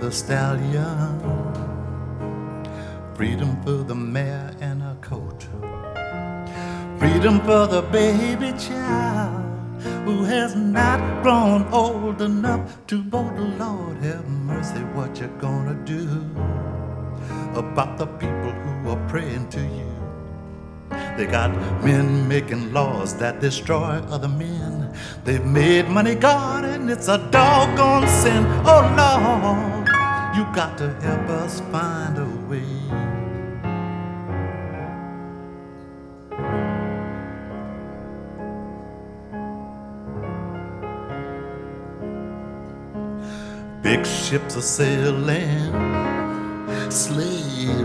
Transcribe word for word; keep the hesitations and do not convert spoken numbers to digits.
the stallion, freedom for the mare and her coat, freedom for the baby child who has not grown old enough to vote. Lord have mercy, what you gonna do about the people who are praying to you? They got men making laws that destroy other men. They've made money God, and it's a doggone sin. Oh Lord, you got to help us find a way. Big ships are sailing, slaves